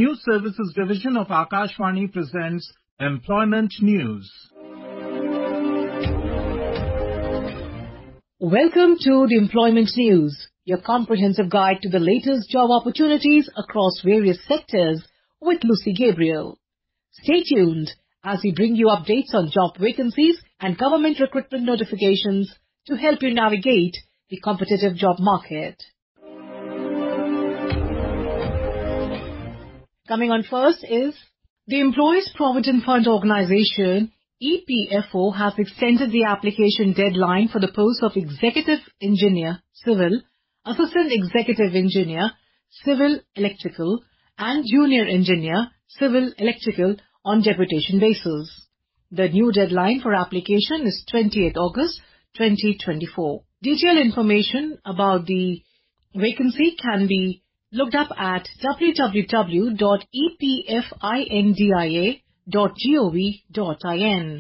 News Services Division of Akashvani presents Employment News. Welcome to the Employment News, your comprehensive guide to the latest job opportunities across various sectors with Lucy Gabriel. Stay tuned as we bring you updates on job vacancies and government recruitment notifications to help you navigate the competitive job market. Coming on first is the Employees Provident Fund Organization, EPFO, has extended the application deadline for the post of Executive Engineer, Civil, Assistant Executive Engineer, Civil Electrical, and Junior Engineer, Civil Electrical on deputation basis. The new deadline for application is 20th August 2024. Detailed information about the vacancy can be looked up at www.epfindia.gov.in.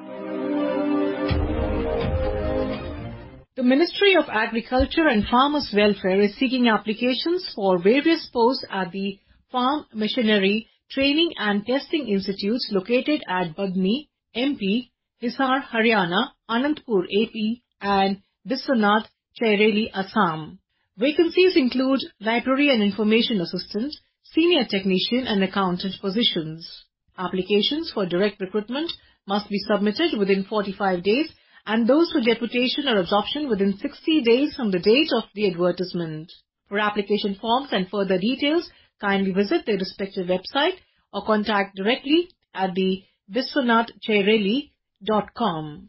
The Ministry of Agriculture and Farmers Welfare is seeking applications for various posts at the Farm Machinery Training and Testing Institutes located at Badni, MP, Hisar, Haryana, Anandpur, AP, and Biswanath, Chaireli, Assam. Vacancies include Library and Information Assistant, Senior Technician and Accountant positions. Applications for direct recruitment must be submitted within 45 days and those for deputation or absorption within 60 days from the date of the advertisement. For application forms and further details, kindly visit their respective website or contact directly at the biswanathchaireli.com.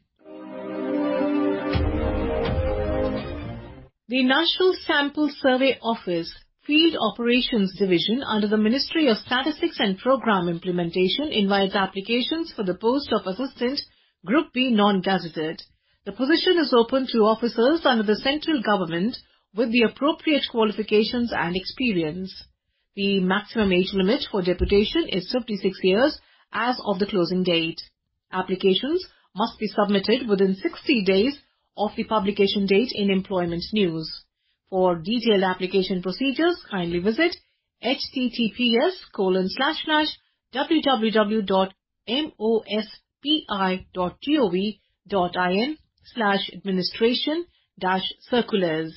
The National Sample Survey Office Field Operations Division under the Ministry of Statistics and Program Implementation invites applications for the post of Assistant Group B Non-Gazetted. The position is open to officers under the central government with the appropriate qualifications and experience. The maximum age limit for deputation is 56 years as of the closing date. Applications must be submitted within 60 days of the publication date in Employment News. For detailed application procedures, kindly visit https://www.mospi.gov.in/administration-circulars.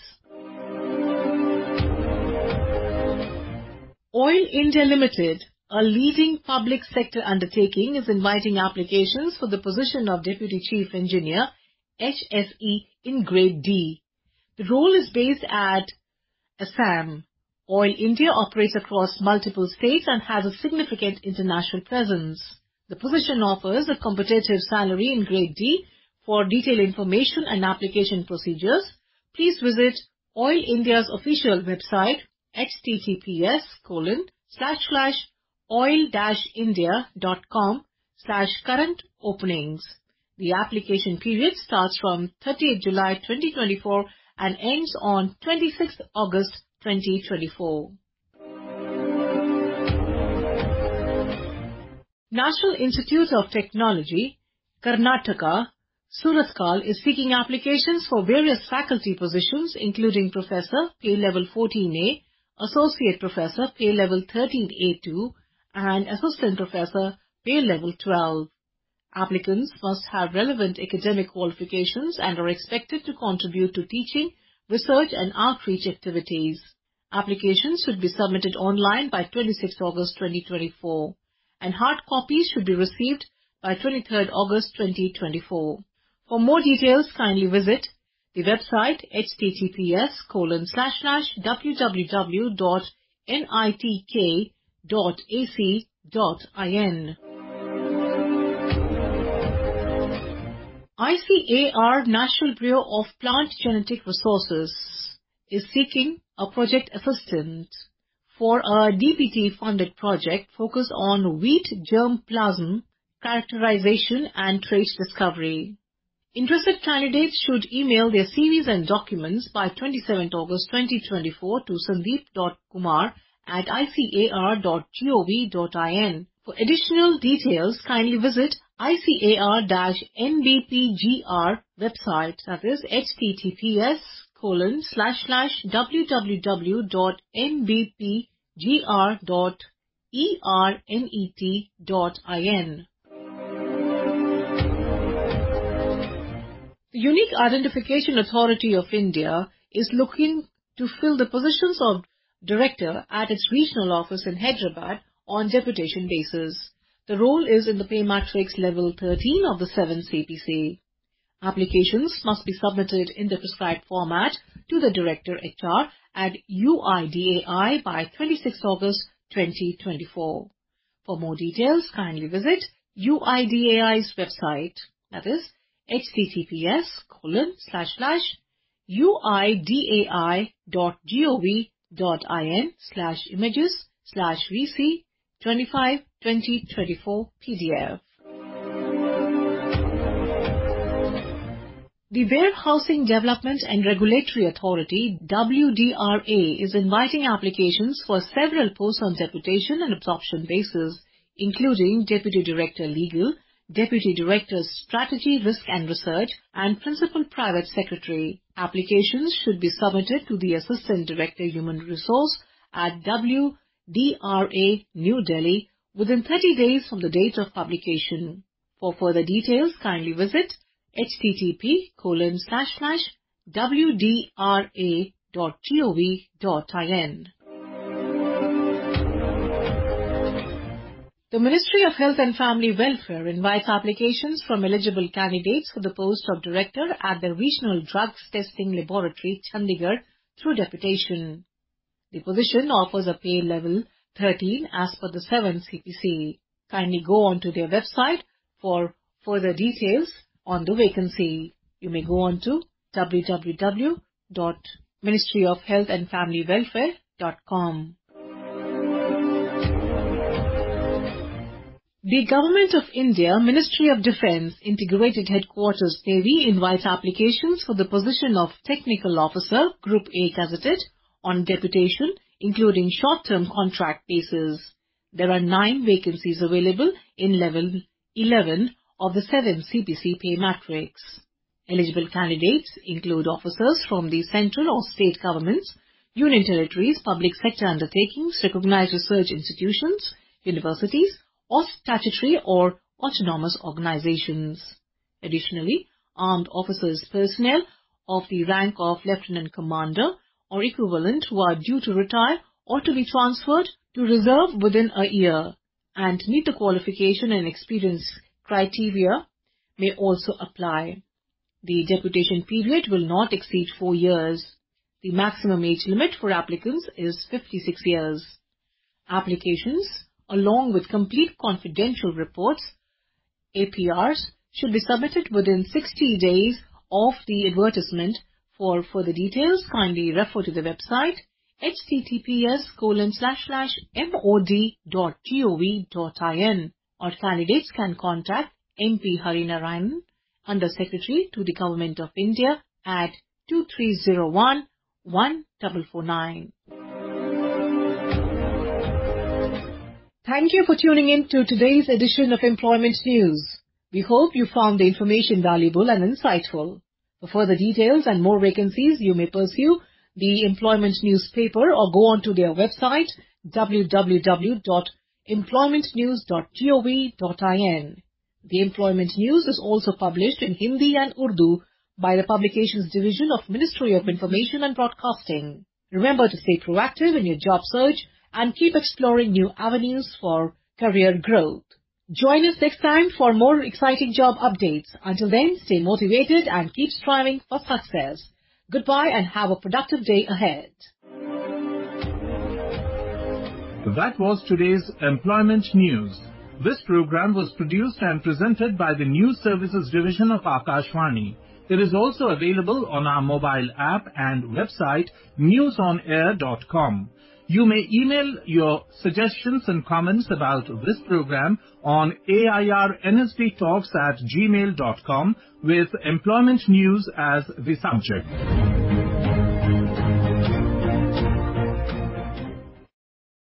Oil India Limited, a leading public sector undertaking, is inviting applications for the position of Deputy Chief Engineer, HSE, in Grade D. The role is based at Assam. Oil India operates across multiple states and has a significant international presence. The position offers a competitive salary in Grade D. For detailed information and application procedures, please visit Oil India's official website https://oil-india.com/current-openings. The application period starts from 30th July 2024 and ends on 26th August 2024. National Institute of Technology, Karnataka, Surathkal is seeking applications for various faculty positions including Professor, pay level 14A, Associate Professor, pay level 13A2, and Assistant Professor, pay level 12. Applicants must have relevant academic qualifications and are expected to contribute to teaching, research and outreach activities. Applications should be submitted online by 26 August 2024 and hard copies should be received by 23rd August 2024. For more details, kindly visit the website https://www.nitk.ac.in. ICAR, National Bureau of Plant Genetic Resources, is seeking a project assistant for a DBT-funded project focused on wheat germplasm characterization and trait discovery. Interested candidates should email their CVs and documents by 27th August 2024 to sandeep.kumar@icar.gov.in. For additional details, kindly visit ICAR-NBPGR website, that is https://www.nbpgr.in The Unique Identification Authority of India is looking to fill the positions of Director at its regional office in Hyderabad on deputation basis. The role is in the pay matrix level 13 of the 7th CPC. Applications must be submitted in the prescribed format to the Director HR at UIDAI by 26 August 2024. For more details, kindly visit UIDAI's website, that is https://uidai.gov.in/images/vc25/2024 PDF. The Warehousing Development and Regulatory Authority WDRA is inviting applications for several posts on deputation and absorption basis, including Deputy Director Legal, Deputy Director Strategy, Risk and Research, and Principal Private Secretary. Applications should be submitted to the Assistant Director Human Resource at WDRA, New Delhi, within 30 days from the date of publication. For further details, kindly visit http://wdra.gov.in. The Ministry of Health and Family Welfare invites applications from eligible candidates for the post of Director at the Regional Drugs Testing Laboratory, Chandigarh, through deputation. The position offers a pay level 13 as per the 7th CPC. Kindly go on to their website for further details on the vacancy. You may go on to www.ministryofhealthandfamilywelfare.com. The Government of India, Ministry of Defence, Integrated Headquarters, Navy invites applications for the position of Technical Officer, Group A Gazetted, on deputation, including short-term contract basis. There are 9 vacancies available in level 11 of the 7th CPC pay matrix. Eligible candidates include officers from the central or state governments, union territories, public sector undertakings, recognized research institutions, universities, or statutory or autonomous organizations. Additionally, armed officers personnel of the rank of Lieutenant Commander or equivalent who are due to retire or to be transferred to reserve within a year and meet the qualification and experience criteria may also apply. The deputation period will not exceed 4 years. The maximum age limit for applicants is 56 years. Applications, along with complete confidential reports, APRs, should be submitted within 60 days of the advertisement. For further details, kindly refer to the website https://mod.gov.in, or candidates can contact MP Harinarayanan, Under Secretary to the Government of India at 2301 1449. Thank you for tuning in to today's edition of Employment News. We hope you found the information valuable and insightful. For further details and more vacancies, you may pursue the Employment Newspaper or go on to their website www.employmentnews.gov.in. The Employment News is also published in Hindi and Urdu by the Publications Division of Ministry of Information and Broadcasting. Remember to stay proactive in your job search and keep exploring new avenues for career growth. Join us next time for more exciting job updates. Until then, stay motivated and keep striving for success. Goodbye and have a productive day ahead. That was today's Employment News. This program was produced and presented by the News Services Division of Akashvani. It is also available on our mobile app and website newsonair.com. You may email your suggestions and comments about this program on airnsdtalks@gmail.com with Employment News as the subject.